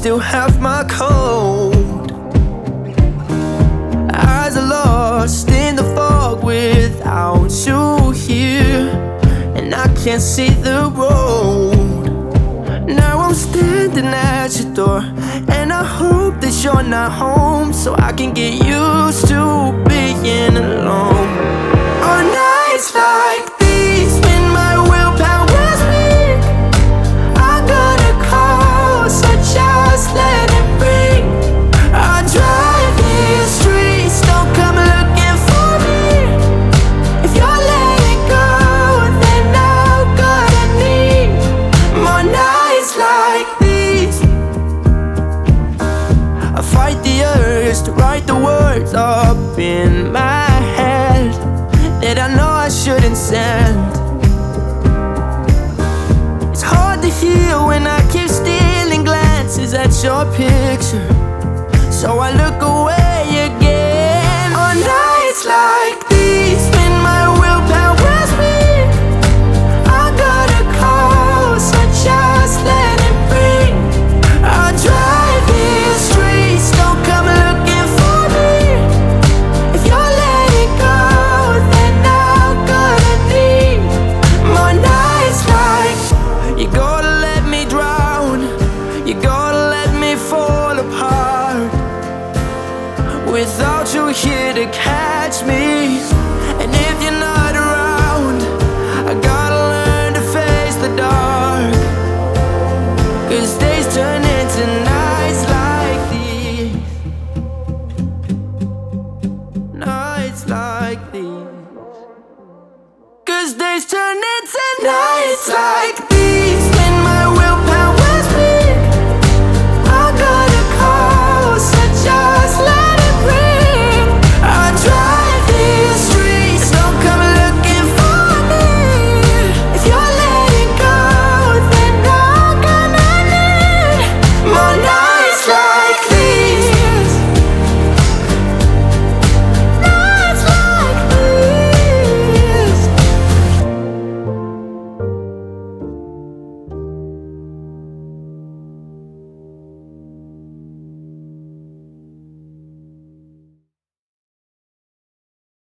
still have my cold. Eyes are lost in the fog without you here, and I can't see the road. Now I'm standing at your door, and I hope that you're not home, so I can get used to being alone. On nights like these, when my willpower's weak, I got a call, so just let it ring. I drive these streets, don't come looking for me. If you're letting go, then I'm gonna need more nights like these. I fight the urge to write the words up in my head that I know I shouldn't send. It's hard to hear when I keep stealing glances at your picture, so I look away again. On nights like these, when my willpower's weak, I got a call, so just let it ring. I drive these streets, don't come looking for me. If you're letting go, then I'm gonna need more nights like. You gotta let me drown, you gotta let me fall apart. Without you here to catch me, and if you're not around, I gotta learn to face the dark. 'Cause days turn into nights like these. Nights like these. 'Cause days turn into nights like these.